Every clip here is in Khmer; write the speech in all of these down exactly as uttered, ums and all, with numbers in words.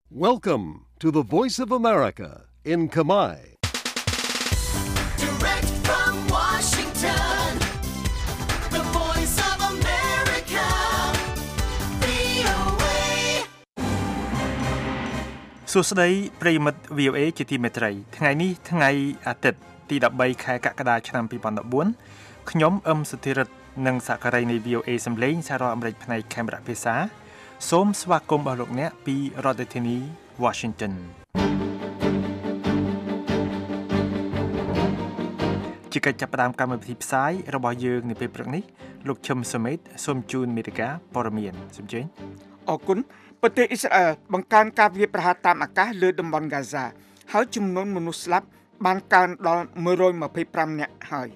Welcome to the Voice of America in Khmer. Direct from Washington, the Voice of America, វី អូ เอសួស្តីប្រិយមិត្ត វី អូ เอ ជាទីមេត្រីថ្ងៃនេះថ្ងៃអាទិត្យទីដប់បីខែកក្កដាឆ្នាំពីរពាន់ដប់បួនខ្ញុំអឹមសុធិរិទ្ធនិងសហការីនៃ វី អូ เอ សម្លេងសហរដ្ឋអាមេរិកផ្នែកខេមរៈភាសាសូមស្វាគមន៍របស់លោកអ្នកពីរដ្ឋធានី Washington ជាកិច្ចចាប់ផ្ដើមកម្មវិធីផ្សាយរបស់យើងនាពេលព្រឹកនេះលោកឈឹមសុមេតសូមជូនមេតិការព័ត៌មានសូមជើញអរគុណប្រទេសអ៊ីស្រាអែលបង្កើនការវាយប្រហារតាមអាកាសលើតំបន់ហ្គាហ្សាហើយចំនួនមនុស្សស្លាប់បានកើនដល់មួយរយម្ភីប្រាំនាក់ហើយ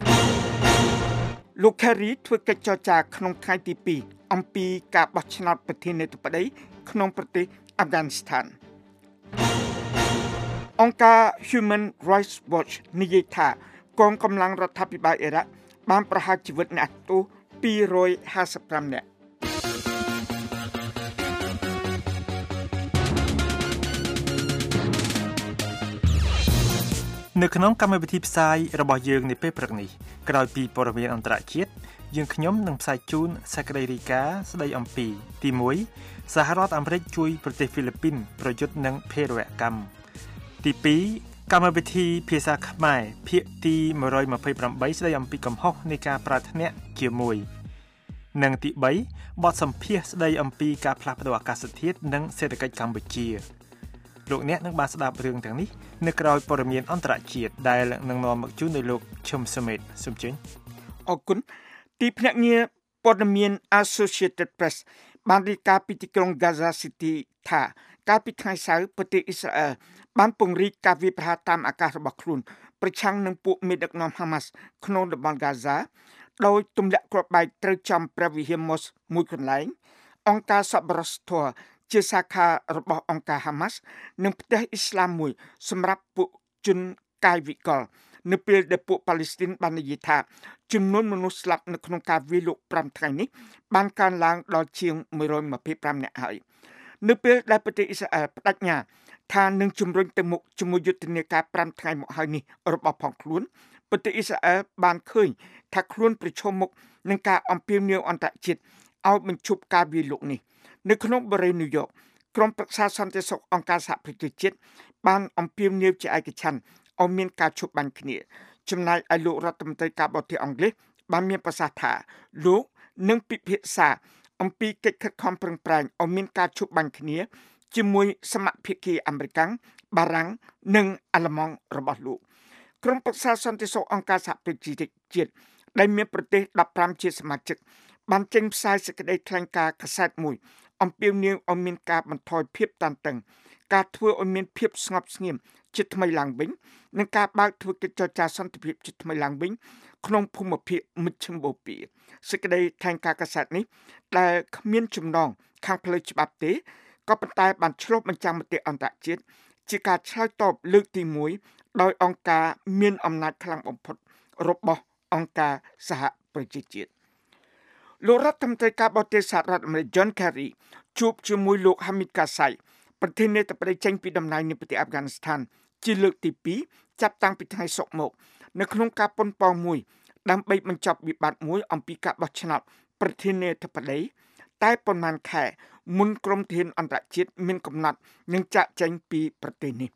លោក Kerry ធ្វើកិច្ចចរចាក្នុងថ្ងៃទីពីរអំពីការបោះឆ្នោតប្រធានាធិបតីក្នុងប្រទេសអាហ្វហ្គានីស្ថានអង្គការ Human Rights Watch និយាយថាកងកម្លាំងរដ្ឋាភិបាលអ៊ីរ៉ាក់បានប្រហារជីវិតអ្នកទោសពីររយហាសិបប្រាំនាក់នៅក្នុងកម្មវិធីផ្សាយរបស់យើងនាពេលព្រឹកនេះក្រោយពីព័ត៌មានអន្តរជាតិយើងខ្ញុំនឹងផ្សាយជូនសេចក្តីរាយការណ៍ស្តីអំពីទីមួយសហរដ្ឋអាមេរិកជួយប្រទេសហ្វីលីពីនប្រយុទ្ធនឹងភេរវកម្មទីពីរកម្មវិធីភាសាខ្មែរភាគទីមួយរយម្ភីប្រាំបីស្តីអំពីកំហុសនៃការប្រើធ្នាក់ជាមួយនិងទីបីបទសម្ភាសន៍ស្តីអំពីការផ្លាស់ប្តូរអាកាសធាតុនិងសេដ្ឋកិច្ចកម្ពុជាលោកអ្នកនឹងបានស្ដាប់រឿងទាំងនេះនៅក្រោយព័ត៌មានអន្តរជាតិដែលនឹងនាំមកជូនដោយលោកឈឹមសុមេតសូមជើញអរគុណទីភ្នាក់ងារព័ត៌មាន Associated Press បានរាយការណ៍ពីទីក្រុង Gaza City ថាកាលពីថ្ងៃសៅរ៍ប្រទេសអ៊ីស្រាអែលបានពង្រីកការវាយប្រហារតាមអាកាសរបស់ខ្លួនប្រឆាំងនឹងពួកមេដឹកនាំ Hamas ក្នុងតំបន់ Gaza ដោយទម្លាក់គ្រាប់បែកត្រូវចំព្រះវិហារ Mosque មួយកន្លែងអង្គការសប្បុរសធម៌ជាសាខារបស់អង្គការ Hamas និងផ្ទះអ៊ីស្លាមមួយសម្រាប់ពួកជនកាយវិកលនៅពេលដែលពួកប៉ាឡេស្ទីនបាននិយាយថាចំនួនមនុស្សស្លាប់នៅក្នុងការវាយលុកប្រាំថ្ងៃនេះបានកើនឡើងដល់ជាងមួយរយម្ភីប្រាំនាក់ហើយនៅពេលដែលប្រទេសអ៊ីស្រាអែលបដិញ្ញាថានឹងជំរុញទៅមុខជាមួយយុទ្ធនាការប្រាំថ្ងៃមកហើយនេះរបស់ផងខ្លួនប្រទេសអ៊ីស្រាអែលបានឃើញថាខ្លួនប្រឈមមុខនឹងការអំពាវនាវអន្តរជាតិឲ្យបញ្ឈប់ការវាយលុកនេះនៅក្នុងបរិយាញូវយ៉កក្រុមប្រឹក្សាសន្តិសុខអង្គការសហប្រជាជាតិបានអំពាវនាវជាឯកច្ឆន្ទឲ្យមានការឈប់បាញ់គ្នាចំណែកឯលោករដ្ឋមន្ត្រីការបរទេសអង់គ្លេសបានមានប្រសាសន៍ថាលោកនឹងពិភាក្សាអំពីកិច្ចខិតខំប្រឹងប្រែងឲ្យមានការឈប់បាញ់គ្នាជាមួយសមាភាគីអាមេរិកបារាំងនិងអាល្លឺម៉ង់របស់លោកក្រុមប្រឹក្សាសន្តិសុខអង្គការសហប្រជាជាតិដែលមានប្រទេសដប់ប្រាំជាសមាជិកបានចេញផ្សាយសេចក្តីថ្លែងការណ៍កាសែតមួយអំពាវនាវឲ្យមានការបន្ថយភាពតានតឹងការធ្វើឲ្យមានភាពស្ងប់ស្ងៀមជាថ្មីឡើងវិញនិងការបើកធ្វើកិច្ចចរចាសន្តិភាពជាថ្មីឡើងវិញក្នុងភូមិភាគមជ្ឈិមបូព៌ាសេចក្តីថ្លែងការណ៍កាសែតនេះដែលគ្មានចំណងខាងផ្លូវច្បាប់ទេក៏ប៉ុន្តែបានឆ្លុះបញ្ចាំងមតិអន្តរជាតិជាការឆ្លើយតបលើកទីមួយដោយអង្គការមានអំណាចខ្លាំងបំផុតរបស់អង្គការសហប្រជាជាតិលោករដ្ឋមន្ត្រីការបរទេសសហរដ្ឋអាមេរិក John Kerry ជួបជាមួយលោក Hamid Karzai ប្រធានាធិបតីចេញពីតំណែងនៃប្រទេសអាហ្វហ្គានីស្ថានជាលើកទីពីរចាប់តាំងពីថ្ងៃសុក្រមកនៅក្នុងការប៉ុនប៉ងមួយដើម្បីបញ្ចប់វិបត្តិមួយអំពីការបោះឆ្នោតប្រធានាធិបតីតែប៉ុន្មានខែមុនក្រុមធានអន្តរជាតិមានកំណត់នឹងចាក់ចេញពីប្រទេសនេះ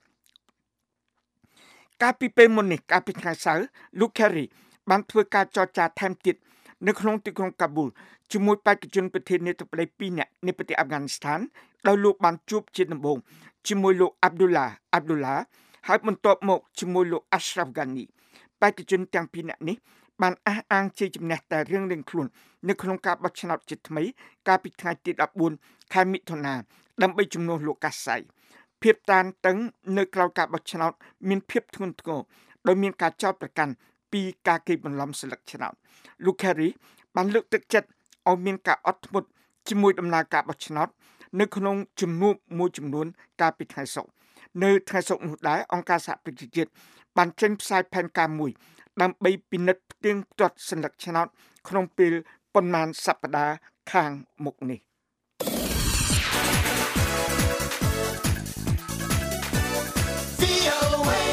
កាលពីពេលមុននេះកាលពីថ្ងៃសៅរ៍លោក Kerry បានធ្វើការចរចាថែមទៀតនៅក្នុងទីក្រុងកាប៊ូលជាមួយបេក្ខជនប្រធានាធិបតីពីរនាក់នៃប្រទេសអាហ្វហ្គានីស្ថានដោយលោកបានជួបជាដំបូងជាមួយលោក Abdullah Abdullah ហើយបន្ទាប់មកជាមួយលោក Ashraf Ghani បេក្ខជនទាំងពីរនាក់នេះបានអះអាងជាជំនះតែរៀងៗខ្លួននៅក្នុងការបោះឆ្នោតជាថ្មីកាលពីថ្ងៃទីដប់បួនខែមិថុនាដើម្បីជំនួសលោក Karzai ភាពតានតឹងនៅក្រៅការបោះឆ្នោតមានភាពធ្ងន់ធ្ងរដោយមានការចោទប្រកាន់ពីការកេងបន្លំស្លឹកឆ្នោតលោក Kerry បានលើកទឹកចិត្តឲ្យមានការអត់ធ្មត់ជាមួយដំណើរការបោះឆ្នោតនៅក្នុងជំនួបមួយចំនួនកាលពីថ្ងៃសុក្រនៅថ្ងៃសុក្រនោះដែរអង្គការសហប្រជាជាតិបានចេញផ្សាយផែនការមួយដើម្បីពិនិត្យផ្ទៀងផ្ទាត់សញ្ញាឆ្នោតក្នុងពេលប៉ុន្មានសប្តាហ៍ខាងមុខនេះអូ เอ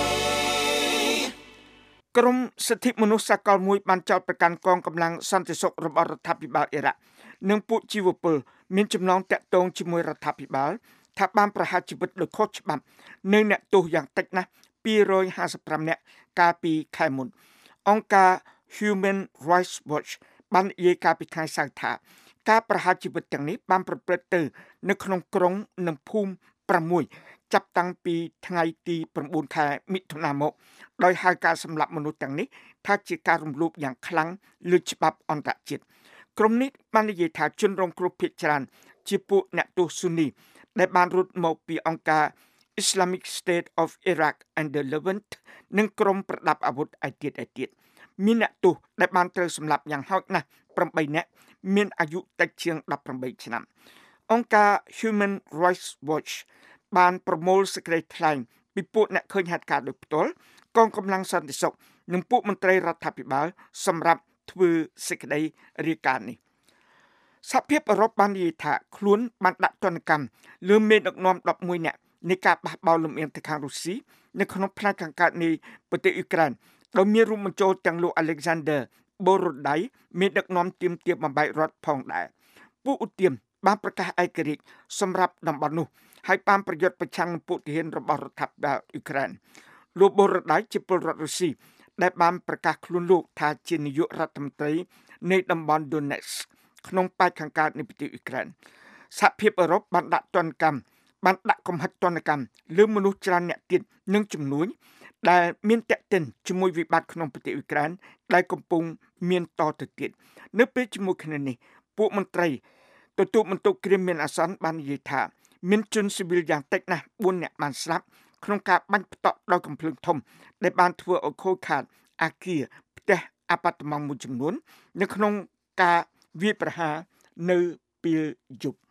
ក្រមសិទ្ធិមនុស្សសកលមួយបានចោទប្រកាន់កងកម្លាំងសន្តិសុខរបស់រដ្ឋាភិបាលអ៊ីរ៉ាក់និងពួកជីវពលមានចំណងតាក់ទងជាមួយរដ្ឋាភិបាលថាបានប្រហារជីវិតដោយខុសច្បាប់នៅអ្នកទោសយ៉ាងតិចណាស់ពីររយហាសិបប្រាំនាក់កាលពីខែមុនអង្គការ Human Rights Watch បាននិយាយកាលពីថ្ងៃសៅរ៍ថាការប្រហារជីវិតទាំងនេះបានប្រព្រឹត្តទៅនៅក្នុងក្រុងនិងភូមិប្រាំមួយចាប់តាំងពីថ្ងៃទី៩ខែមិថុនាមកដោយហៅការសម្លាប់មនុស្សទាំងនេះថាជាការរំលោភយ៉ាងខ្លាំងលើច្បាប់អន្តរជាតិក្រុមនេះបាននិយាយថាជនរងគ្រោះភាគច្រើនជាពួកអ្នកទោសស៊ូនីដែលបានរត់មកពីអង្គការ Islamic State of Iraq and the Levant និងក្រុមប្រដាប់អាវុធឯទៀតឯទៀតមានអ្នកទោសដែលបានត្រូវសម្លាប់យ៉ាងហោចណាស់ប្រាំបីនាក់មានអាយុតិចជាងដប់ប្រាំបីឆ្នាំអង្គការ Human Rights Watch បានប្រមូលសេចក្តីថ្លែងពីពួកអ្នកឃើញហេតុការណ៍ដោយផ្ទាល់កងកម្លាំងសន្តិសុខនិងពួកមន្ត្រីរដ្ឋាភិបាលសម្រាប់ធ្វើសេចក្តីរាយការណ៍នេះសហភាពអឺរ៉ុបបាននិយាយថាខ្លួនបានដាក់ទណ្ឌកម្មលើមេដឹកនាំដប់មួយនាក់នៃការបះបោរលំអៀងទៅខាងរុស្ស៊ីនៅក្នុងផ្នែកខាងកើតនៃប្រទេសអ៊ុក្រែនដោយមានរួមបញ្ចូលទាំងលោក Alexander Borodai មេដឹកនាំទាមទារបំបែករដ្ឋផងដែរពួកឧទាមបានប្រកាសឯករាជ្យសម្រាប់តំបន់នោះហើយបានប្រយុទ្ធប្រឆាំងនឹងពួកទាហានរបស់រដ្ឋាភិបាលអ៊ុក្រែនលោក Borodai ជាពលរដ្ឋរុស្ស៊ីដែលបានប្រកាសខ្លួនលោកថាជានាយករដ្ឋមន្ត្រីនៃតំបន់ Donetsk ក្នុងប៉ែកខាងកើតនៃប្រទេសអ៊ុក្រែនសហភាពអឺរ៉ុបបានដាក់ទណ្ឌកម្មបានដាក់កំហិតទណ្ឌកម្មលើមនុស្សច្រើនអ្នកទៀតនិងជំនួយដែលមានតេតិនជាមួយវិបត្តិក្នុងប្រទេសអ៊ុក្រែនដែលកំពុងមានតទៅទៀតនៅពេលជាមួយគ្នានេះពួកមន្ត្រីទទួលបន្ទុកគ្រាមានអាសន្នបាននិយាយថាមានជនស៊ីវិលយ៉ាងតិចណាស់បួននាក់បានស្លាប់ក្នុងការបាញ់ផ្ទក់ដោយកំភ្លើងធំដែលបានធ្វើឲ្យខូចខាតអគារផ្ទះអាប៉ាតឺម៉ង់មួយចំនួននៅក្នុងការវាយប្រហារនៅពេលយប់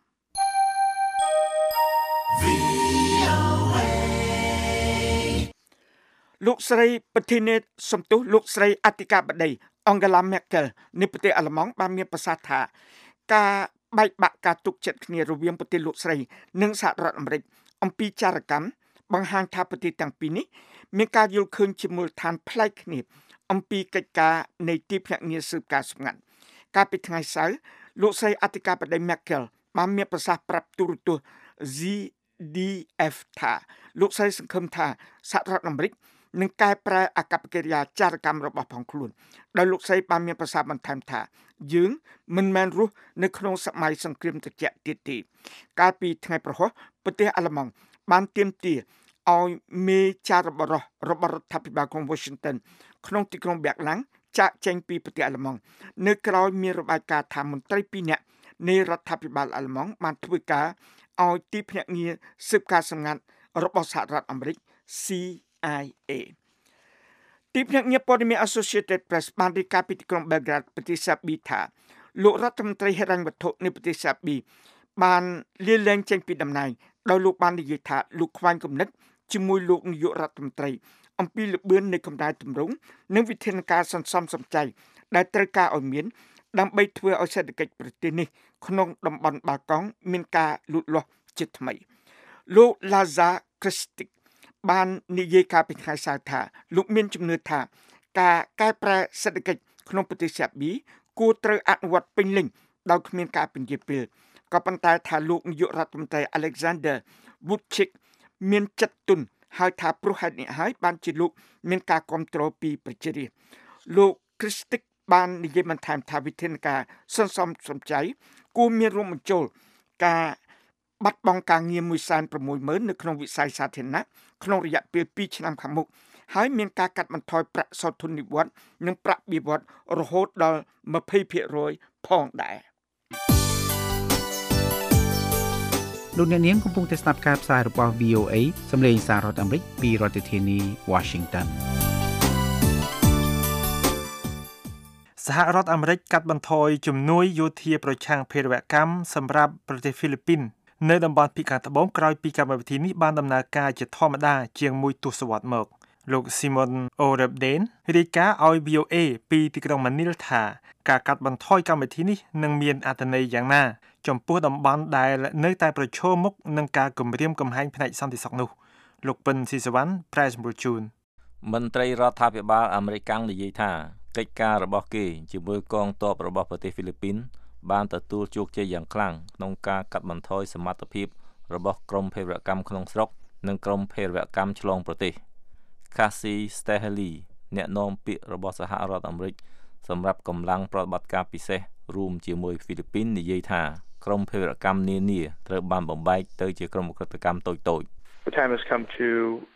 លោកស្រីប្រធានាធិបតីសំទោសលោកស្រីអធិការបតី Angela Merkel នៃប្រទេសអាល្លឺម៉ង់បានមានប្រសាសន៍ថាការបែកបាក់ការទុកចិត្តគ្នារវាងប្រទេសលោកស្រីនិងសហរដ្ឋអាមេរិកអំពីចារកម្មបង្ហាញថាប្រទេសទាំងពីរនេះមានការយល់ឃើញជាមូលដ្ឋានប្លែកគ្នាអំពីកិច្ចការនៃទីភ្នាក់ងារស៊ើបការសម្ងាត់កាលពីថ្ងៃសៅរ៍លោកស្រីអធិការបតី Merkel បានមានប្រសាសន៍ប្រាប់ទូរទស្សន៍ Z D F ថាលោកស្រីសង្ឃឹមថាសហរដ្ឋអាមេរិកនឹងកែប្រែអាកប្បកិរិយាចារកម្មរបស់ផងខ្លួនដោយលោកស្រីបានមានប្រសាសន៍បន្ថែមថាយើងមិនមែនរស់នៅក្នុងសម័យសង្គ្រាមត្រជាក់ទៀតទេកាលពីថ្ងៃប្រហោះប្រទេសអាល្លឺម៉ង់បានទាមទារឲ្យមេចារបរោះរបស់រដ្ឋាភិបាលក្រុង Washington ក្នុងទីក្រុង Berlin ចាកចេញពីប្រទេសអាល្លឺម៉ង់នៅក្រោយមានរបាយការណ៍ថាមន្ត្រីពីរនាក់នៃរដ្ឋាភិបាលអាល្លឺម៉ង់បានធ្វើការឲ្យទីភ្នាក់ងារស៊ើបការសម្ងាត់របស់សហរដ្ឋអាមេរិក C I A ទីភ្នាក់ងារព័ត៌មាន Associated Press បានរាយការណ៍ពីទីក្រុង Belgrade ប្រទេសសាប៊ីថាលោករដ្ឋមន្ត្រីហិរញ្ញវត្ថុនៃប្រទេសសាប៊ីបានលាលែងចេញពីតំណែងដោយលោកបាននិយាយថាលោកខ្វែងគំនិតជាមួយលោកនាយករដ្ឋមន្ត្រីអំពីលបឿននៃកម្ដៅទម្រង់និងវិធានការសន្សំសំចៃដែលត្រូវការឲ្យមានដើម្បីធ្វើឲ្យសេដ្ឋកិច្ចប្រទេសនេះក្នុងតំបន់បាល់កង់មានការលូតលាស់ជាថ្មីលោក Lazar Krstić បាននិយាយកាលពីថ្ងៃសៅរ៍ថាលោកមានជំនឿថាការកែប្រែសេដ្ឋកិច្ចក្នុងប្រទេសសាប៊ីគួរត្រូវអនុវត្តពេញលេញដោយគ្មានការពន្យាពេលក៏ប៉ុន្តែថាលោកនាយករដ្ឋមន្ត្រី Alexander Vučić មានចិត្តទន់ហើយថាព្រោះហេតុនេះហើយបានជាលោកមានការគ្រប់គ្រងពីប្រជារាស្ត្រលោក Krstić បាននិយាយបន្ថែមថាវិធានការសន្សំសំចៃគួរមានរួមបញ្ចូលការបាត់បង់ការងារមួយសែនប្រាំមួយម៉ឺននៅក្នុងវិស័យសាធារណៈក្នុងរយៈពេលពីរឆ្នាំខាងមុខហើយមានការកាត់បន្ថយប្រាក់សោធននិវត្តន៍និងប្រាក់បៀវត្សរហូតដល់ยี่สิบเปอร์เซ็นต์ ផងដែរលោកអ្នកនាងកំពុងតែស្ដាប់ការផ្សាយរបស់ V O A សម្លេងសាររដ្ឋអាមេរិកពីរដ្ឋធានី Washington សហរដ្ឋអាមេរិកកាត់បន្ថយជំនួយយោធាប្រឆាំងភេរវកម្មសម្រាប់ប្រទេសហ្វីលីពីននៅតំបន់ភាគខាងត្បូងក្រោយពីកម្មវិធីនេះបានដំណើរការជាធម្មតាជាងមួយទសវត្សរ៍មកលោក Simon O'Rebden រាយការណ៍ឲ្យ V O A ពីទីក្រុង Manila ថាការកាត់បន្ថយកម្មវិធីនេះនឹងមានអត្ថន័យយ៉ាងណាចំពោះតំបន់ដែលនៅតែប្រឈមមុខនឹងការគំរាមកំហែងផ្នែកសន្តិសុខនោះលោកពិនស៊ីសវណ្ណប្រែសម្រួលជូនមន្ត្រីរដ្ឋាភិបាលអាមេរិកនិយាយថាកិច្ចការរបស់គេជាមួយកងទ័ពរបស់ប្រទេសហ្វីលីពីនបានទទួលជោគជ័យយ៉ាងខ្លាំងក្នុងការកាត់បន្ថយសមត្ថភាពរបស់ក្រុមភេរវកម្មក្នុងស្រុកនិងក្រុមភេរវកម្មឆ្លងប្រទេស Cassie Stehely អ្នកនាំពាក្យរបស់សហរដ្ឋអាមេរិកសម្រាប់កម្លាំងប្រតិបត្តិការពិសេសរួមជាមួយហ្វីលីពីននិយាយថាក្រុមភេរវកម្មនានាត្រូវបានបំបែកទៅជាក្រុមឧក្រិដ្ឋកម្មតូចៗ The time has come to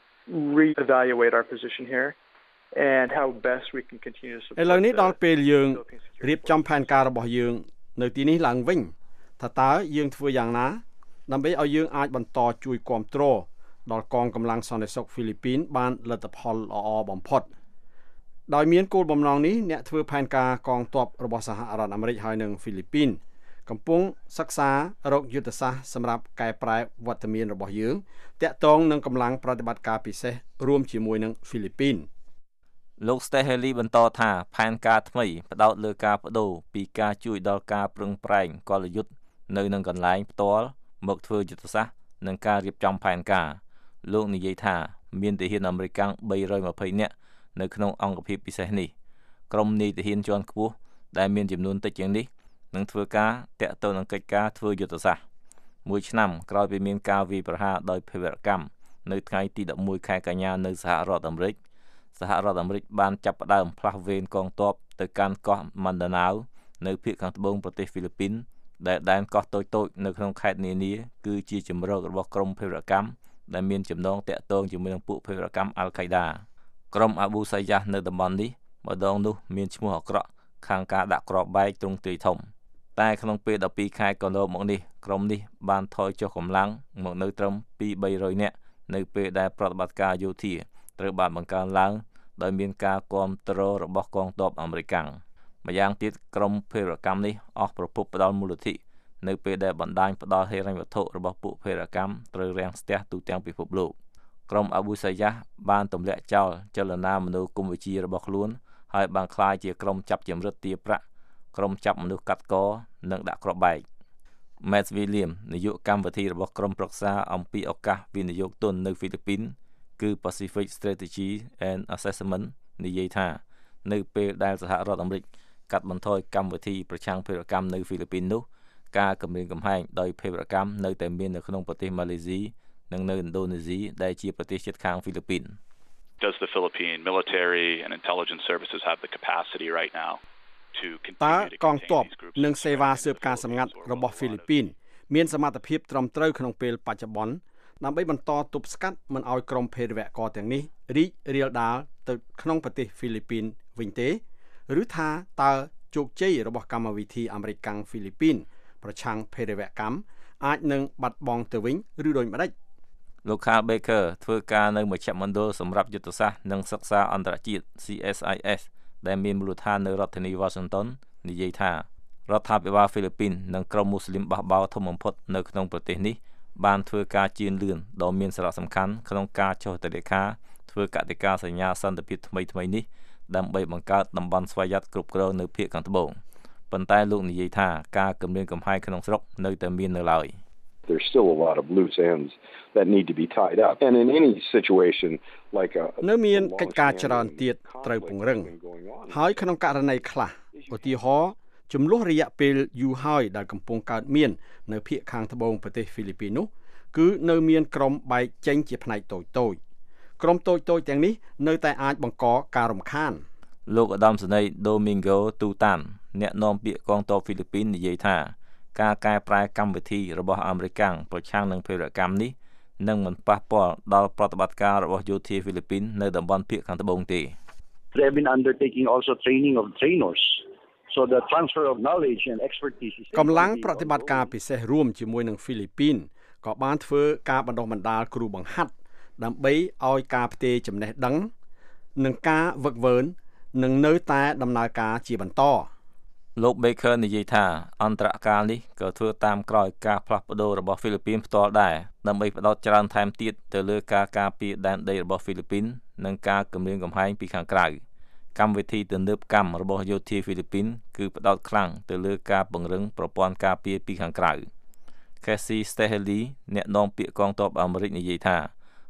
re-evaluate our position here and how best we can continue to support ឥឡូវនេះដល់ពេលយើងរៀបចំផែនការរបស់យើងនៅទីនេះឡើងវិញថាតើយើងធ្វើយ៉ាងណាដើម្បីឲ្យយើងអាចបន្តជួយគាំទ្រដល់កងកម្លាំងសន្តិសុខហ្វីលីពីនបានលទ្ធផលល្អបំផុតដោយមានគោលបំណងនេះអ្នកធ្វើផែនការកងទ័ពរបស់សហរដ្ឋអាមេរិកហើយនិងហ្វីលីពីនកំពុងសិក្សារកយុទ្ធសាស្ត្រសម្រាប់កែប្រែវត្តមានរបស់យើងតាក់ទងនឹងកម្លាំងប្រតិបត្តិការពិសេសរួមជាមួយនឹងហ្វីលីពីនលោក Stehely បន្តថាផែនការថ្មីផ្ដោតលើការបដូរពីការជួយដល់ការប្រឹងប្រែងកលយុទ្ធនៅនឹងកន្លែងផ្ទាល់មកធ្វើយុទ្ធសាស្ត្រនិងការរៀបចំផែនការលោកនិយាយថាមានទាហានអាមេរិកបីរយម្ភៃនាក់នៅក្នុងអង្គភាពពិសេសនេះក្រុមនាយទាហានជាន់ខ្ពស់ដែលមានចំនួនតិចជាងនេះនឹងធ្វើការតាក់ទងនឹងកិច្ចការធ្វើយុទ្ធសាស្ត្រមួយឆ្នាំក្រោយពីមានការវាយប្រហារដោយភេរវកម្មនៅថ្ងៃទីដប់មួយខែកញ្ញានៅសហរដ្ឋអាមេរិកសហរដ្ឋអាមេរិកបានចាប់ផ្ដើមផ្លាស់វេនកងទ័ពទៅកាន់កោះម៉ាន់ដាណាវនៅភាគខាងត្បូងប្រទេសហ្វីលីពីនដែលដែនកោះតូចៗនៅក្នុងខេត្តនានាគឺជាជម្រករបស់ក្រុមភេរវកម្មដែលមានចំណងតាក់ទងជាមួយនឹងពួកភេរវកម្មអាល់ខៃដាក្រុមអាប៊ូសាយ៉ាស់នៅតំបន់នេះម្ដងនោះមានឈ្មោះអាក្រក់ខាងការដាក់គ្រាប់បែកទ្រង់ទ្រាយធំតែក្នុងពេលដប់ពីរខែកន្លងមកនេះក្រុមនេះបានថយចុះកម្លាំងមកនៅត្រឹមពីបីរយនាក់នៅពេលដែលប្រតិបត្តិការយោធាត្រូវបានបង្កើនឡើងដោយមានការគាំទ្ររបស់កងទ័ពអាមេរិកម្យ៉ាងទៀតក្រុមភេរវកម្មនេះអស់ប្រភពផ្ដាល់មូលធិនៅពេលដែលបណ្ដាញផ្ដាល់ហិរញ្ញវត្ថុរបស់ពួកភេរវកម្មត្រូវរាំងស្ទះទូទាំងពិភពលោកក្រុមអាប៊ូសាយ៉ាស់បានទម្លាក់ចោលចលនាមនោគមវិជ្ជារបស់ខ្លួនហើយបានក្លាយជាក្រុមចាប់ចម្រិតទារប្រាក់ក្រុមចាប់មនុស្សកាត់កនិងដាក់គ្រាប់បែក Matt William នាយកកម្មវិធីរបស់ក្រុមប្រឹក្សាអំពីឱកាសវិនិយោគទុននៅហ្វីលីពីនគឺ Pacific Strategy and Assessment និយាយថានៅពេលដែលសហរដ្ឋអាមេរិកកាត់បន្ថយកម្មវិធីប្រឆាំងភេរវកម្មនៅហ្វីលីពីននោះការគម្រាមកំហែងដោយភេរវកម្មនៅតែមាននៅក្នុងប្រទេសម៉ាឡេស៊ីនិងនៅឥណ្ឌូនេស៊ីដែលជាប្រទេសជិតខាងហ្វីលីពីន Does the Philippine military and intelligence services have the capacity right now to តើ continue to កងទ័ព contain these groups និងសេវាស៊ើបការសម្ងាត់របស់ហ្វីលីពីនមានសមត្ថភាពត្រឹមត្រូវក្នុងពេលបច្ចុប្បន្នដើម្បីបន្តទប់ស្កាត់មិនឲ្យក្រុមភេរវកម្មទាំងនេះរីករាលដាលទៅក្នុងប្រទេសហ្វីលីពីនវិញទេឬថាតើជោគជ័យរបស់កម្មវិធីអាមេរិកហ្វីលីពីនប្រឆាំងភេរវកម្មអាចនឹងបាត់បង់ទៅវិញឬដូចម្ដេចលោក Carl Baker ធ្វើការនៅមជ្ឈមណ្ឌលសម្រាប់យុទ្ធសាស្ត្រនិងសិក្សាអន្តរជាតិ C S I S ដែលមានមូលដ្ឋាននៅរដ្ឋធានី Washington និយាយថារដ្ឋាភិបាលហ្វីលីពីននិងក្រុមមូស្លីមបះបោរធំបំផុតនៅក្នុងប្រទេសនេះបានធ្វើការជឿនលឿនដ៏មានសារៈសំខាន់ក្នុងការចុះហត្ថលេខាធ្វើកតិកាសញ្ញាសន្តិភាពថ្មីៗនេះដើម្បីបង្កើតតំបន់ស្វយ័តគ្រប់គ្រងនៅភាគខាងត្បូងប៉ុន្តែលោកនិយាយថាការគម្រាមកំហែងក្នុងស្រុកនៅតែមាននៅឡើយ There's still a lot of loose ends that need to be tied up. And in any situation like a នៅមានកិច្ចការច្រើនទៀតត្រូវពង្រឹងហើយក្នុងករណីខ្លះឧទាហរណ៍ចំនួនរយៈពេលយូរហើយដែលកំពុងកើតមាននៅភាគខាងត្បូងប្រទេសហ្វីលីពីននោះគឺនៅមានក្រុមបែកចេញជាផ្នែកតូចតូចក្រុមតូចតូចទាំងនេះនៅតែអាចបង្កការរំខានលោកឧត្តមសេនីយ៍ Domingo Tutan អ្នកនាំពាក្យកងទ័ពហ្វីលីពីននិយាយថាការកែប្រែកម្មវិធីរបស់អាមេរិកប្រឆាំងនឹងភេរវកម្មនេះនឹងមិនប៉ះពាល់ដល់ប្រតិបត្តិការរបស់យោធាហ្វីលីពីននៅតំបន់ភាគខាងត្បូងទេ They have been undertaking also training of trainers so the transfer of knowledge and expertise is កម្លាំងប្រតិបត្តិការពិសេសរួមជាមួយនឹងហ្វីលីពីនក៏បានធ្វើការបណ្ដុះបណ្ដាលគ្រូបង្ហាត់ដើម្បីឲ្យការផ្ទេរចំណេះដឹងនិងការវឹកវើនឹងនៅតែដំណើរការជាបន្តលោក Baker និយាយថាអន្តរកាលនេះក៏ធ្វើតាមក្រោយការផ្លាស់ប្ដូររបស់ហ្វីលីពីនផ្ទាល់ដែរដើម្បីផ្ដោតច្រើនថែមទៀតទៅលើការការពារដែនដីរបស់ហ្វីលីពីននិងការគម្រាមកំហែងពីខាងក្រៅកម្មវិធីទំនើបកម្មរបស់យោធាហ្វីលីពីនគឺផ្ដោតខ្លាំងទៅលើការពង្រឹងប្រព័ន្ធការពារពីខាងក្រៅ Cassie Stehely អ្នកនាំពាក្យកងទ័ពអាមេរិកនិយាយថា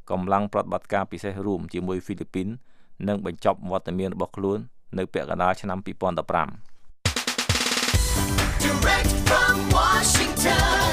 កម្លាំងប្រតិបត្តិការពិសេសរួមជាមួយហ្វីលីពីននឹងបញ្ចប់វត្តមានរបស់ខ្លួននៅពាក់កណ្ដាលឆ្នាំពីរពាន់ដប់ប្រាំ Direct from Washington,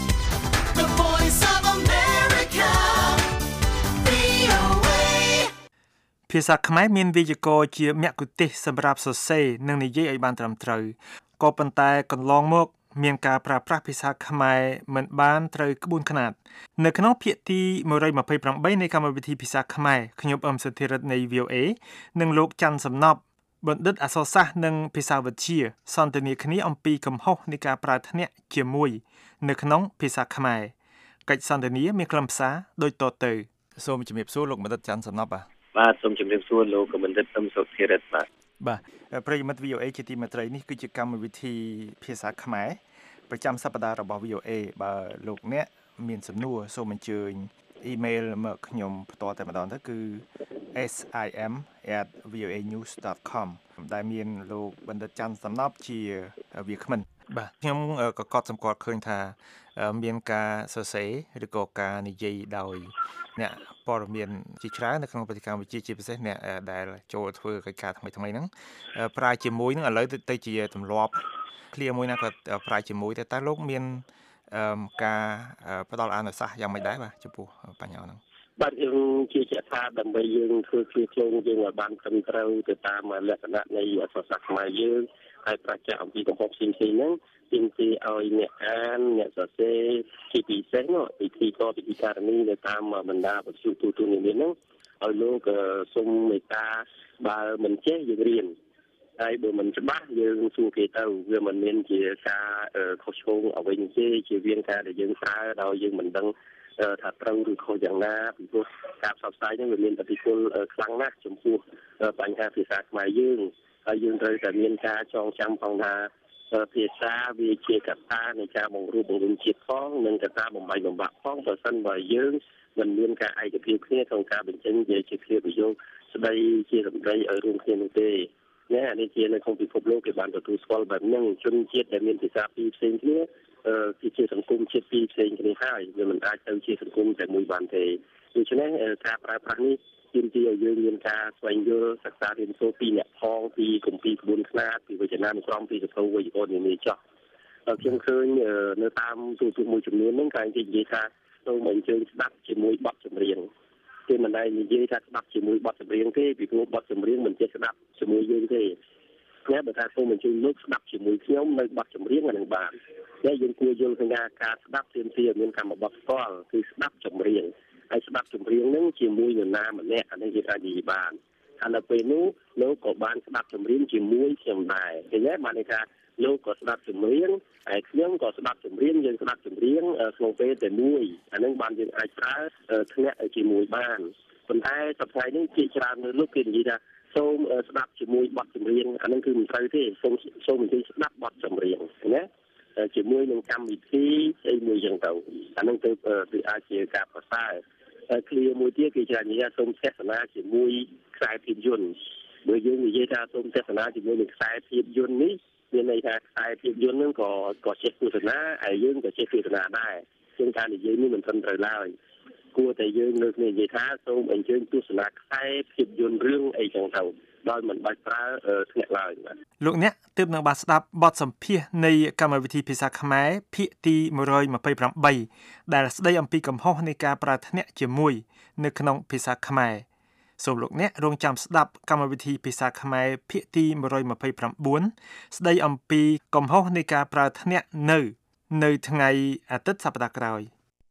the voice of America, វី អូ เอភាសាខ្មែរមានវេយ្យាករណ៍ជាមគ្គុទ្ទេសក៍សម្រាប់សរសេរនិងនិយាយឲ្យបានត្រឹមត្រូវក៏ប៉ុន្តែកន្លងមកមានការប្រើប្រាស់ភាសាខ្មែរមិនបានត្រូវក្បួនខ្នាតនៅក្នុងភាគទីone twenty-eightនៃកម្មវិធីភាសាខ្មែរខ្ញុំអឹមសុធិរិទ្ធនៃ វី អូ เอ និងលោកច័ន្ទសំណប់បណ្ឌិតអក្សរសាស្ត្រនិងភាសាវិទ្យាសន្ទនាគ្នាអំពីកំហុសនៃការប្រើធ្នាក់ជាមួយនៅក្នុងភាសាខ្មែរកិច្ចសន្ទនាមានខ្លឹមសារដូចតទៅសូមជំរាបសួរលោកបណ្ឌិតច័ន្ទសំណប់បាទបាទសូមជំរាបសួរលោកបណ្ឌិតអឹមសុធិរិទ្ធបាទបាទប្រិយមិត្ត វី អូ เอ ជាទីមេត្រីនេះគឺជាកម្មវិធីភាសាខ្មែរប្រចាំសប្តាហ៍របស់ វី អូ เอ បើលោកអ្នកមានសំណួរសូមអញ្ជើញអ៊ីមែលមកខ្ញុំផ្ទាល់តែម្ដងទៅគឺ เอส ไอ เอ็ม at វី អូ เอ นิวส์ ดอท คอม ដែលមានលោកបណ្ឌិតច័ន្ទសំណប់ជាវាគ្មិនបាទខ្ញុំក៏កត់សម្គាល់ឃើញថាមានការសរសេរឬក៏ការនិយាយដោយអ្នកព័ត៌មានជាច្រើននៅក្នុងបទកម្មវិជាជាពិសេសអ្នកដែលចូលធ្វើកិច្ចការថ្មីថ្មីហ្នឹងប្រើជាមួយហ្នឹងឥឡូវទៅជាទម្លាប់ឃ្លាមួយណាក៏ប្រើជាមួយតែតើលោកមានការផ្ដល់អានុសាសន៍យ៉ាងម៉េចដែរបាទចំពោះបញ្ហាហ្នឹងបាទយើងជាជាថាដើម្បីយើងធ្វើគ្រាឃ្លងយើងឲ្យបានត្រឹមត្រូវទៅតាមលក្ខណៈនៃអក្សរសាស្ត្រខ្មែរយើងហើយប្រជាអំពីកំហុសផ្សេងៗហ្នឹងទាមទារឲ្យអ្នកអានអ្នកសរសេរជាពិសេសនោះពិធីករពិធីការនីនៅតាមបណ្ដាវិទ្យុទូទៅនានាហ្នឹងឲ្យលោកសូមមេត្តាបើមិនចេះយើងរៀនហើយបើមិនច្បាស់យើងសួរគេទៅវាមិនមានជាការខុសឆ្គងអ្វីទេជាវាងការដែលយើងប្រើដោយយើងមិនដឹងថាត្រូវឬខុសយ៉ាងណាពីព្រោះការផ្សព្វផ្សាយហ្នឹងវាមានឥទ្ធិពលខ្លាំងណាស់ចំពោះបញ្ហាភាសាខ្មែរយើងហើយយើងត្រូវតែមានការចងចាំផងថាភាសាវាជាកត្តានៃការបង្រួបបង្រួមជាតិផងនិងកត្តាបំបីបំបាក់ផងបើសិនបើយើងមិនមានការឯកភាពគ្នាក្នុងការបញ្ចេញជាជាគ្រាប្រយោគស្ដីជាសម្ដីឲ្យរួមគ្នានោះទេនេះអានេះជានៅក្នុងពិភពលោកគេបានទទួលស្គាល់បែបហ្នឹងជនជាតិដែលមានភាសាពីរផ្សេងគ្នាគឺជាសង្គមជាតិពីរផ្សេងគ្នាហើយវាមិនអាចទៅជាសង្គមតែមួយបានទេដូច្នេះការប្រើប្រាស់នេះទាមទារឲ្យយើងមានការស្វែងយល់សិក្សារៀនសូត្រពីអ្នកផងពីគម្ពីរក្បួនខ្នាតពីវចនានុក្រមពីសភៅវេយ្យាករណ៍នានាចោះខ្ញុំឃើញនៅតាមទូរទស្សន៍មួយចំនួនហ្នឹងគេនិយាយថាសូមអញ្ជើញស្ដាប់ជាមួយបទចម្រៀងគេមិនដែលនិយាយថាស្ដាប់ជាមួយបទចម្រៀងទេពីព្រោះបទចម្រៀងមិនចេះស្ដាប់ជាមួយយើងទេតែបើថាសូមអញ្ជើញលោកស្ដាប់ជាមួយខ្ញុំនៅបទចម្រៀងអានឹងបានតែយើងគួរយល់ថាការស្ដាប់ទាមទារមានកម្មបទផ្ទាល់គឺស្ដាប់ចម្រៀងហើយស្ដាប់ចម្រៀងហ្នឹងជាមួយនរណាម្នាក់អានេះគេថានិយាយបានហើយនៅពេលនោះលោកក៏បានស្ដាប់ចម្រៀងជាមួយខ្ញុំដែរឃើញទេបានន័យថាលោកក៏ស្ដាប់ចម្រៀងហើយខ្ញុំក៏ស្ដាប់ចម្រៀងយើងស្ដាប់ចម្រៀងក្នុងពេលតែមួយអានឹងបានយើងអាចប្រើធ្នាក់ជាមួយបានប៉ុន្តែសប្តាហ៍នេះជាច្រើននៅលោកគេនិយាយថាសូមស្ដាប់ជាមួយបទចម្រៀងអានឹងគឺមិនត្រូវទេសូមសូមនិយាយស្ដាប់បទចម្រៀងណាជាមួយនឹងកម្មវិធីស្អីមួយយ៉ាងទៅអានឹងទៅវាអាចជាការប្រសើរឃ្លាមួយទៀតគេច្រើននិយាយថាសូមទស្សនាជាមួយខ្សែភាពយន្តបើយើងនិយាយថាសូមទស្សនាជាមួយនឹងខ្សែភាពយន្តនេះមានន័យថាខ្សែភាពយន្តហ្នឹងក៏ក៏ចេះទស្សនាហើយយើងក៏ចេះទស្សនាដែរជាងការនិយាយនេះមិនត្រឹមត្រូវឡើយគួរតែយើងលើកនេះនិយាយថាសូមអញ្ជើញទស្សនាខ្សែភាពយន្តរឿងអីចឹងទៅដោយមិនបាច់ប្រើធ្នាក់ឡើយបាទលោកអ្នកទើបនឹងបានស្ដាប់បទសម្ភាសន៍នៃកម្មវិធីភាសាខ្មែរភាគទីone twenty-eightដែលស្ដីអំពីកំហុសនៃការប្រើធ្នាក់ជាមួយនៅក្នុងភាសាខ្មែរសូមលោកអ្នករងចាំស្ដាប់កម្មវិធីភាសាខ្មែរភាគទីone twenty-nineស្ដីអំពីកំហុសនៃការប្រើធ្នាក់នៅនៅថ្ងៃអាទិត្យសប្តាហ៍ក្រោយ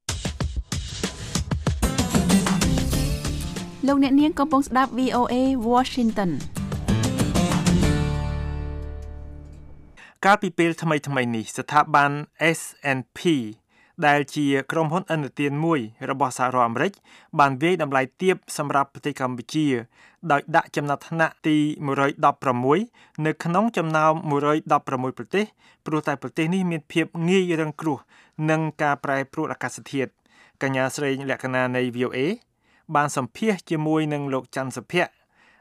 លោកអ្នកនាងកំពុងស្ដាប់ វី អូ เอ Washington កាលពីពេលថ្មីៗនេះស្ថាប័ន เอส แอนด์ พี ដែលជាក្រុមហ៊ុនឥណទានមួយរបស់សហរដ្ឋអាមេរិកបានវាយតម្លៃទាបសម្រាប់ប្រទេសកម្ពុជាដោយដាក់ចំណាត់ថ្នាក់ទីone sixteenនៅក្នុងចំណោមone sixteenប្រទេសព្រោះតែប្រទេសនេះមានភាពងាយរងគ្រោះនឹងការប្រែប្រួលអាកាសធាតុកញ្ញាស្រីលក្ខណានៃ វី អូ เอ បានសម្ភាសជាមួយនឹងលោកច័ន្ទសុភ័ក្រ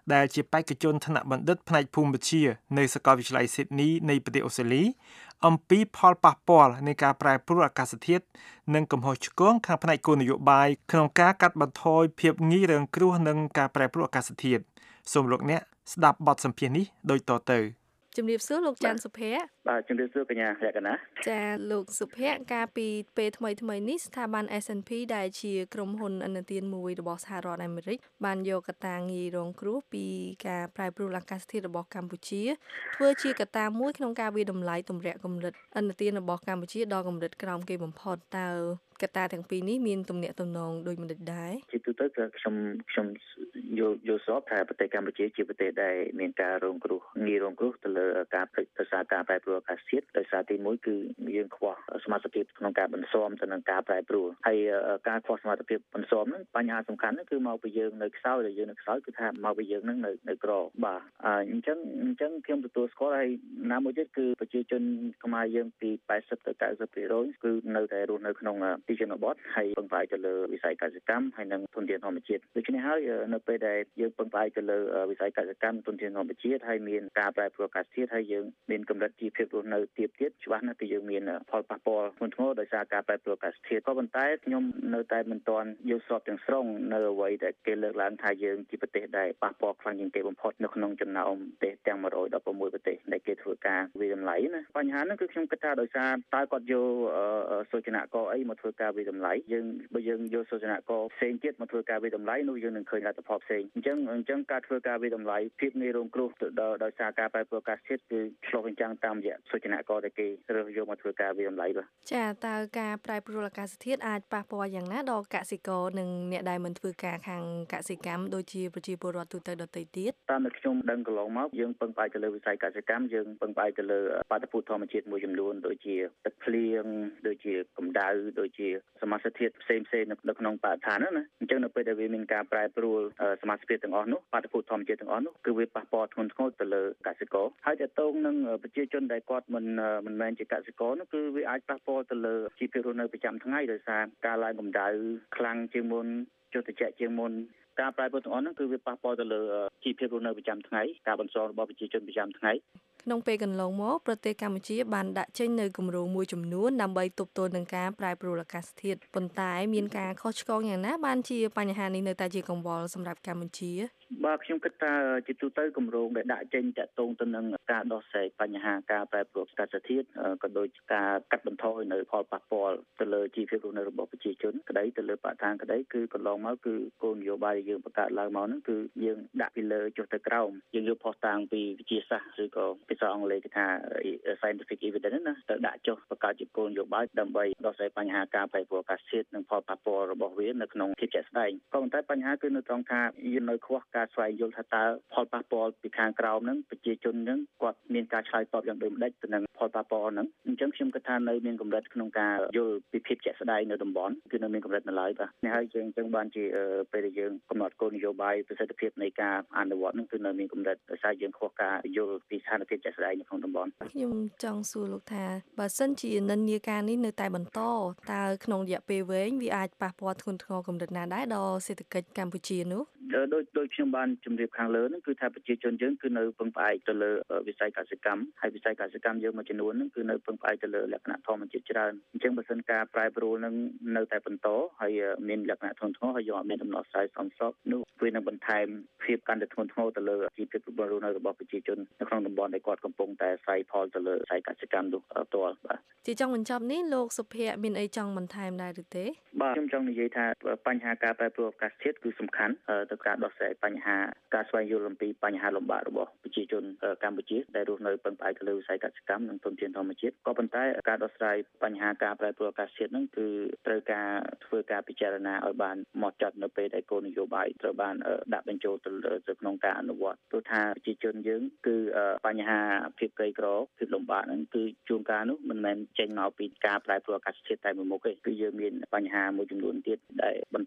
ដែលជាបេក្ខជនថ្នាក់បណ្ឌិតផ្នែកភូមិវិទ្យានៅសាកលវិទ្យាល័យ Sydney នៃប្រទេសអូស្ត្រាលីអំពីផលប៉ះពាល់នៃការប្រែប្រួលអាកាសធាតុនិងកំហុសឆ្គងខាងផ្នែកគោលនយោបាយក្នុងការកាត់បន្ថយភាពងាយរងគ្រោះនឹងការប្រែប្រួលអាកាសធាតុសូមលោកអ្នកស្ដាប់បទសម្ភាសន៍នេះដូចតទៅជំរាបសួរលោកចាន់សុភ័ក្របាទជំរាបសួរកញ្ញាលក្ខណៈចាលោកសុភ័ក្រកាលពីពេលថ្មីថ្មីនេះស្ថាប័ន S and P ដែលជាក្រុមហ៊ុនឥណទានមួយរបស់សហរដ្ឋអាមេរិកបានយកកត្តាងាយរងគ្រោះពីការប្រែប្រួលអាកាសធាតុរបស់កម្ពុជាធ្វើជាកត្តាមួយក្នុងការវិតម្លៃទម្រាក់កម្រិតឥណទានរបស់កម្ពុជាដល់កម្រិតក្រោមគេបំផុតតើកត្តាទាំងពីរនេះមានទំនាក់ទំនងដូចមិនដែរជាទូទៅគឺខ្ញុំខ្ញុំយល់យល់ស្របថាប្រទេសកម្ពុជាជាប្រទេសដែលមានការរងគ្រោះងាយរងគ្រោះទៅលើការប្រសាការប្រែប្រួលអាកាសធាតុដោយសារទីមួយគឺយើងខ្វះសមត្ថភាពក្នុងការបន្ស៊ាំទៅនឹងការប្រែប្រួលហើយការខ្វះសមត្ថភាពបន្ស៊ាំហ្នឹងបញ្ហាសំខាន់ហ្នឹងគឺមកពីយើងនៅខ្សោយដែលយើងនៅខ្សោយគឺថាមកពីយើងហ្នឹងនៅនៅក្របាទអញ្ចឹងអញ្ចឹងខ្ញុំទទួលស្គាល់ហើយណាមួយទៀតគឺប្រជាជនខ្មែរយើងពីeightyទៅninety%គឺនៅតែរស់នៅក្នុងទីជនបទហើយពឹងផ្អែកទៅលើវិស័យកសិកម្មហើយនិងធនធានធម្មជាតិដូច្នេះហើយនៅពេលដែលយើងពឹងផ្អែកទៅលើវិស័យកសិកម្មធនធានធម្មជាតិហើយមានការប្រែប្រួលអាកាសធាតុហើយយើងមានកម្រិតជីវភាពរស់នៅទាបទៀតច្បាស់ណាស់គឺយើងមានផលប៉ះពាល់ធ្ងន់ធ្ងរដោយសារការប្រែប្រួលអាកាសធាតុក៏ប៉ុន្តែខ្ញុំនៅតែមិនទាន់យល់ស្របទាំងស្រុងនៅអ្វីដែលគេលើកឡើងថាយើងជាប្រទេសដែលប៉ះពាល់ខ្លាំងជាងគេបំផុតនៅក្នុងចំណោមប្រទេសទាំងone hundred sixteenប្រទេសដែលគេធ្វើការវិតម្លៃណាបញ្ហាហ្នឹងគឺខ្ញុំគិតថាដោយសារតើគាត់យកសូចនាករអីមកធ្វើការវិតម្លៃយើងបើយើងយកសូចនាករផ្សេងទៀតមកធ្វើការវិតម្លៃនោះយើងនឹងឃើញលទ្ធផលផ្សេងអញ្ចឹងអញ្ចឹងការធ្វើការវិតម្លៃភាពងាយរងគ្រោះដោយសារការប្រែប្រួលអាកាសធាតុគឺឆ្លុះបញ្ចាំងតាមរយៈសូចនាករដែលគេរើសយកមកធ្វើការវិតម្លៃបាទចាតើការប្រែប្រួលអាកាសធាតុអាចប៉ះពាល់យ៉ាងណាដល់កសិករនិងអ្នកដែលមិនធ្វើការខាងកសិកម្មដូចជាប្រជាពលរដ្ឋទូទៅដទៃទៀតតាមដែលខ្ញុំដឹងកន្លងមកយើងពឹងផ្អែកទៅលើវិស័យកសិកម្មយើងពឹងផ្អែកទៅលើបាតុភូតធម្មជាតិមួយចំនួនដូចជាទឹកភ្លៀងដូចជាកម្ដៅដូចជាសមាសធាតុផ្សេងផ្សេងនៅក្នុងបរិស្ថានណាអញ្ចឹងនៅពេលដែលវាមានការប្រែប្រួលសមាសធាតុទាំងអស់នោះបាតុភូតធម្មជាតិទាំងអស់នោះគឺវាប៉ះពាល់ធ្ងន់ធ្ងរទៅលើកសិករហើយទៅតងនឹងប្រជាជនដែលគាត់មិនមិនមែនជាកសិករនោះគឺវាអាចប៉ះពាល់ទៅលើជីវភាពរស់នៅប្រចាំថ្ងៃដោយសារការឡើងកម្ដៅខ្លាំងជាងមុនចុះត្រជាក់ជាងមុនការប្រែប្រួលទាំងអស់នោះគឺវាប៉ះពាល់ទៅលើជីវភាពរស់នៅប្រចាំថ្ងៃការបន្សល់របស់ប្រជាជនប្រចាំថ្ងៃក្នុងពេលកន្លងមកប្រទេសកម្ពុជាបានដាក់ចេញនូវគម្រោងមួយចំនួនដើម្បីទប់ទល់នឹងការប្រែប្រួលអាកាសធាតុប៉ុន្តែមានការខុសឆ្គងយ៉ាងណាបានជាបញ្ហានេះនៅតែជាកង្វល់សម្រាប់កម្ពុជាបាទខ្ញុំគិតថាជាទូទៅគម្រោងដែលដាក់ចេញតាក់ទងទៅនឹងការដោះស្រាយបញ្ហាការប្រែប្រួលអាកាសធាតុក៏ដូចជាការកាត់បន្ថយនៅផលប៉ះពាល់ទៅលើជីវភាពរស់នៅរបស់ប្រជាជនក្តីទៅលើបរិស្ថានក្តីគឺកន្លងមកគឺគោលនយោបាយដែលយើងបង្កើតឡើងមកហ្នឹងគឺយើងដាក់ពីលើចុះទៅក្រោមយើងយកផុសតាំងពីវិទ្យាសាស្ត្រឬក៏ភាសាអង់គ្លេសគេថា scientific evidence ណាទៅដាក់ចុះបង្កើតជាគោលនយោបាយដើម្បីដោះស្រាយបញ្ហាការប្រែប្រួលអាកាសធាតុនិងផលប៉ះពាល់របស់វានៅក្នុងភាពជាក់ស្ដែងក៏ប៉ុន្តែបញ្ហាគឺនៅត្រង់ថាយើងនៅខ្វះការស្វែងយល់ថាតើផលប៉ះពាល់ពីខាងក្រោមហ្នឹងប្រជាជនហ្នឹងគាត់មានការឆ្លើយតបយ៉ាងដូចម្ដេចទៅនឹងផលប៉ះពាល់ហ្នឹងអញ្ចឹងខ្ញុំគិតថានៅមានកម្រិតក្នុងការយល់ពីភាពជាក់ស្ដែងនៅតំបន់គឺនៅមានកម្រិតនៅឡើយបាទនេះហើយយើងអញ្ចឹងបានជាពេលដែលយើងកំណត់គោលនយោបាយប្រសិទ្ធភាពនៃការអនុវត្តហ្នឹងគឺនៅមានកម្រិតដោយសារយើងខ្វះការយល់ពីស្ថានភាពជាក់ស្ដែងនៅក្នុងតំបន់ខ្ញុំចង់សួរលោកថាបើសិនជានិន្នាការនេះនៅតែបន្តតើក្នុងរយៈពេលវែងវាអាចប៉ះពាល់ធ្ងន់ធ្ងរកម្រិតណាដែរដល់សេដ្ឋកិច្ចកម្ពុជានោះដោយដោយខ្ញុំបានជម្រាបខាងលើហ្នឹងគឺថាប្រជាជនយើងគឺនៅពឹងផ្អែកទៅលើវិស័យកសិកម្មហើយវិស័យកសិកម្មយើងមួយចំនួនហ្នឹងគឺនៅពឹងផ្អែកទៅលើលក្ខណៈធម្មជាតិច្រើនអញ្ចឹងបើសិនការប្រែប្រួលហ្នឹងនៅតែបន្តហើយមានលក្ខណៈធ្ងន់ធ្ងរហើយយើងអត់មានដំណោះស្រាយសមស្របនោះវានឹងបន្ថែមភាពកាន់តែធ្ងន់ធ្ងរទៅលើជីវភាពរស់នៅរបស់ប្រជាជននៅក្នុងតំបន់ដែលគាត់កំពុងតែអាស្រ័យផលទៅលើវិស័យកសិកម្មនោះផ្ទាល់បាទជាចុងបញ្ចប់នេះលោកសុភ័ក្រមានអីចង់បន្ថែមដែរឬទេបាទខ្ញុំចង់និយាយថាបញ្ហាការប្រែប្រួលអាកាសធាតុគឺសំខាន់ទៅការដោះស្រាយបញ្ហាការស្វែងយល់អំពីបញ្ហាលំបាករបស់ប្រជាជនកម្ពុជាដែលរស់នៅពឹងផ្អែកទៅលើវិស័យកសិកម្មនិងធនធានធម្មជាតិក៏ប៉ុន្តែការដោះស្រាយបញ្ហាការប្រែប្រួលអាកាសធាតុហ្នឹងគឺត្រូវការធ្វើការពិចារណាឲ្យបានហ្មត់ចត់នៅពេលដែលគោលនយោបាយត្រូវបានដាក់បញ្ចូលទៅក្នុងការអនុវត្តព្រោះថាប្រជាជនយើងគឺបញ្ហាភាពក្រីក្រភាពលំបាកហ្នឹងគឺជួនកាលនោះមិនមែនចេញមកពីការប្រែប្រួលអាកាសធាតុតែមួយមុខទេគឺយើងមានបញ្ហាមួយចំនួនទៀតដែលបន្ទា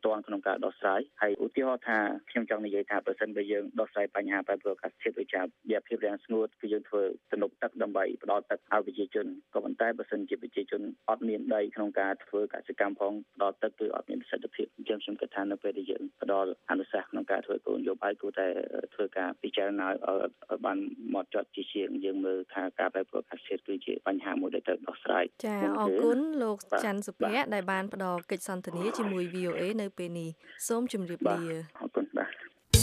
ទាន់ក្នុងការដោះស្រាយហើយឧទាហរណ៍ថាខ្ញុំចង់និយាយថាប្រសិនបើយើងដោះស្រាយបញ្ហាប្រែប្រួលអាកាសធាតុដូចជាវាភាពរាំងស្ងួតគឺយើងធ្វើទំនប់ទឹកដើម្បីផ្ដល់ទឹកឲ្យប្រជាជនក៏ប៉ុន្តែបើសិនជាប្រជាជនអត់មានដីក្នុងការធ្វើកសិកម្មផងផ្ដល់ទឹកគឺអត់មានប្រសិទ្ធភាពអញ្ចឹងខ្ញុំគិតថានៅពេលដែលយើងផ្ដល់អនុសាសន៍ក្នុងការធ្វើគោលនយោបាយគួរតែធ្វើការពិចារណាឲ្យបានមកចត់ជាជាងយើងមើលថាការប្រែប្រួលអាកាសធាតុគឺជាបញ្ហាមួយដែលត្រូវដោះស្រាយចាអរគុណលោកច័ន្ទសុភ័ក្រដែលបានផ្ដល់កិច្ចសន្ទនាជាមួយ វី អូ អេ នៅពេលនេះសូមជម្រាបលាអរគុណបាទ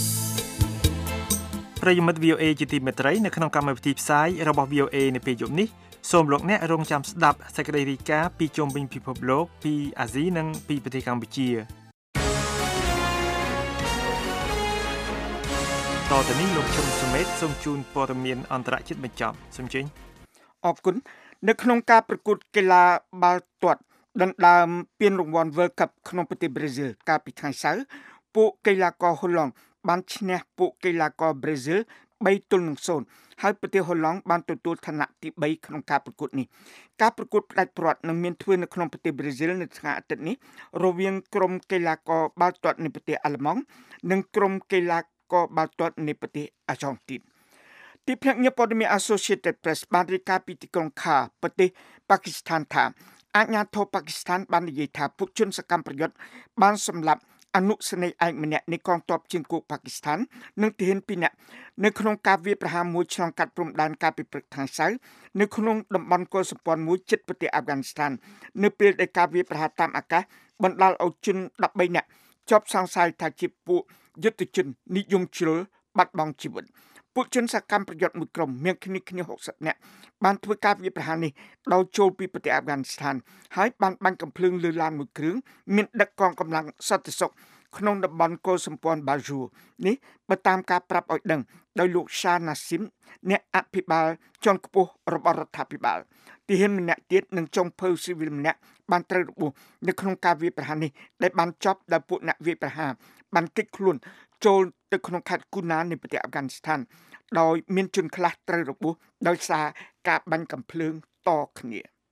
ប្រិយមិត្ត វី អូ អេ ជាទីមេត្រីនៅក្នុងកម្មវិធីផ្សាយរបស់ វី អូ អេ នៅពេលយប់នេះសូមលោកអ្នករងចាំស្ដាប់សេចក្តីរាយការណ៍ពីជុំវិញពិភពលោកពីអាស៊ីនិងពីប្រទេសកម្ពុជាតទៅនេះលោកជុំសុមេតសូមជូនព័ត៌មានអន្តរជាតិបញ្ចប់សូមជើញអរគុណនៅក្នុងការប្រកួតកីឡាបាល់ទាត់ដណ្ដើមពានរង្វាន់ World Cup ក្នុងប្រទេសប្រេស៊ីលកាលពីថ្ងៃសៅរ៍ពួកកីឡាករហូឡង់បានឈ្នះពួកកីឡាករប្រេស៊ីលបីទល់នឹងศูนย์ហើយប្រទេសហូឡង់បានទទួលឋានៈទីបីក្នុងការប្រកួតនេះការប្រកួតផ្ដាច់ព្រាត់នឹងមានធ្វើនៅក្នុងប្រទេសប្រេស៊ីលនៅថ្ងៃអាទិត្យនេះរវាងក្រុមកីឡាករបាល់ទាត់នៃប្រទេសអាល្លឺម៉ង់និងក្រុមកីឡាករបាល់ទាត់នៃប្រទេសអាហ្សង់ទីនទីភ្នាក់ងារព័ត៌មាន Associated Press បានរាយការណ៍ពីទីក្រុងខាប្រទេសប៉ាគីស្ថានថាអាជ្ញាធរប៉ាគីស្ថានបាននិយាយថាពួកជនសកម្មប្រយុទ្ធបានសម្លាប់អនុសេនីយ៍ឯកម្នាក់នៃកងទ័ពជើងគោកប៉ាគីស្ថាននិងទាហានពីរនាក់នៅក្នុងការវាយប្រហារមួយឆ្លងកាត់ព្រំដែនកាលពីព្រឹកថ្ងៃសៅរ៍នៅក្នុងតំបន់កុលសម្ព័ន្ធមួយជិតប្រទេសអាហ្វហ្គានីស្ថាននៅពេលដែលការវាយប្រហារតាមអាកាសបណ្ដាលឲ្យជនដប់បីនាក់ជាប់សង្ស័យថាជាពួកយុទ្ធជននិយមជ្រុលបាត់បង់ជីវិតពួកជនសកម្មប្រយុទ្ធមួយក្រុមមានគ្នាគ្នាហុកសិបនាក់បានធ្វើការវាយប្រហារនេះដោយចូលពីប្រទេសអាហ្វហ្គានីស្ថានហើយបានបាញ់កាំភ្លើងលើឡានមួយគ្រឿងមានដឹកកងកម្លាំងសន្តិសុខក្នុងតំបន់កុលសម្ព័ន្ធបាល់យូនេះបើតាមការប្រាប់ឲ្យដឹងដោយលោកសាណាស៊ីមអ្នកអភិបាលជាន់ខ្ពស់របស់រដ្ឋាភិបាលទាហានម្នាក់ទៀតនិងចុងភៅស៊ីវិលម្នាក់បានត្រូវរបួសនៅក្នុងការវាយប្រហារនេះដែលបានចប់ដោយពួកអ្នកវាយប្រហារបានគេចខ្លួនចូលទៅក្នុងខេត្តគូណានៃប្រទេសអាហ្វហ្គានីស្ថានដោយមានជនខ្លះត្រូវរបួសដោយសារការបាញ់កាំភ្លើងតគ្នា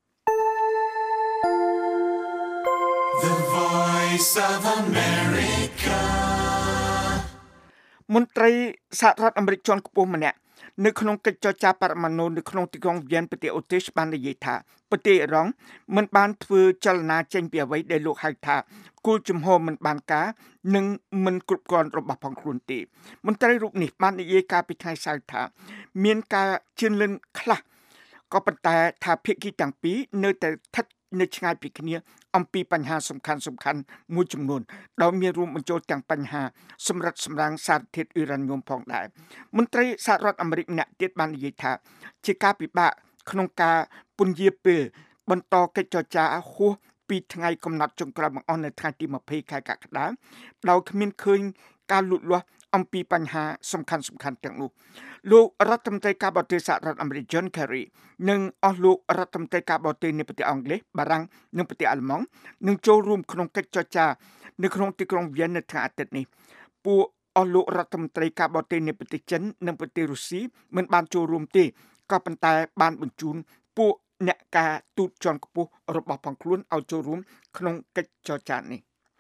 The Voice of America មន្ត្រីសហរដ្ឋអាមេរិកជាន់ខ្ពស់ម្នាក់នៅក្នុងកិច្ចចរចាបរមាណុនៅក្នុងទីក្រុងវៀនប្រទេសអូទ្រីសបាននិយាយថាប្រទេសអ៊ីរ៉ង់មិនបានធ្វើចលនាចេញពីអ្វីដែលលោកហៅថាគោលជំហរមិនបានការនិងមិនគ្រប់គ្រាន់របស់ផងខ្លួនទេមន្ត្រីរូបនេះបាននិយាយកាលពីថ្ងៃសៅរ៍ថាមានការជឿនលឿនខ្លះក៏ប៉ុន្តែថាភាគីទាំងពីរនៅតែស្ថិតនៅឆ្ងាយពីគ្នាអំពីបញ្ហាសំខាន់សំខាន់មួយចំនួនដោយមានរួមបញ្ចូលទាំងបញ្ហាសម្រិតសម្រាំងសារធាតុអ៊ីរ៉ាញ៉ូមផងដែរមន្ត្រីសហរដ្ឋអាមេរិកម្នាក់ទៀតបាននិយាយថាជាការពិបាកក្នុងការពន្យាពេលបន្តកិច្ចចរចាហួសពីថ្ងៃកំណត់ចុងក្រោយបង្អស់នៅថ្ងៃទីម្ភៃខែកក្កដាដោយគ្មានឃើញការលូតលាស់អំពីបញ្ហាសំខាន់សំខាន់ទាំងនោះលោករដ្ឋមន្ត្រីការបរទេសសហរដ្ឋអាមេរិក John Kerry និងអស់លោករដ្ឋមន្ត្រីការបរទេសនៃប្រទេសអង់គ្លេសបារាំងនិងប្រទេសអាល្លឺម៉ង់នឹងចូលរួមក្នុងកិច្ចចរចានៅក្នុងទីក្រុងវៀននៅថ្ងៃអាទិត្យនេះពួកអស់លោករដ្ឋមន្ត្រីការបរទេសនៃប្រទេសចិននិងប្រទេសរុស្ស៊ីមិនបានចូលរួមទេក៏ប៉ុន្តែបានបញ្ជូនពួកអ្នកការទូតជាន់ខ្ពស់របស់ផងខ្លួនឲ្យចូលរួមក្នុងកិច្ចចរចានេះ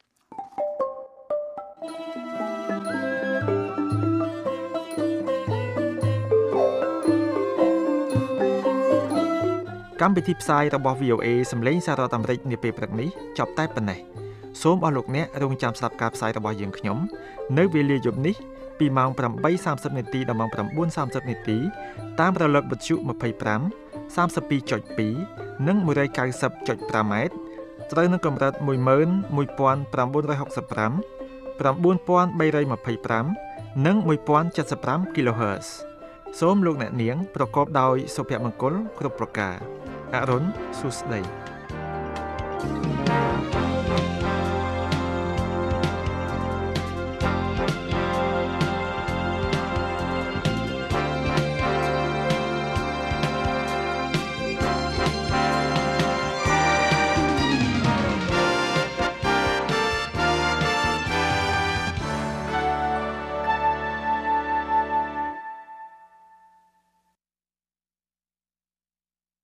កម្មវិធីផ្សាយរបស់ វី អូ អេ សម្លេងសាររដ្ឋអាមេរិកនាពេលព្រឹកនេះចប់តែប៉ុណ្ណេះសូមអរលោកអ្នករងចាំស្ដាប់ការផ្សាយរបស់យើងខ្ញុំនៅវេលាយប់នេះពីម៉ោង ប្រាំបីសាមសិប នាទីដល់ម៉ោង ប្រាំបួនសាមសិប នាទីតាមរលកវិទ្យុ ម្ភៃប្រាំ សាមសិបពីរចុចពីរ និង មួយរយកៅសិបចុចប្រាំ ម៉ែត្រត្រូវនឹងកម្រិត មួយម៉ឺនមួយពាន់ប្រាំបួនរយហុកសិបប្រាំ ប្រាំបួនពាន់បីរយម្ភៃប្រាំ និង មួយពាន់седសិបប្រាំ kHz សូមលោកអ្នកនាងប្រកបដោយសុភមង្គលគ្រប់ប្រការអរុនសួស្តី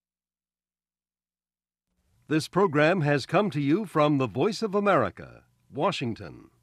This program has come to you from the Voice of America, Washington.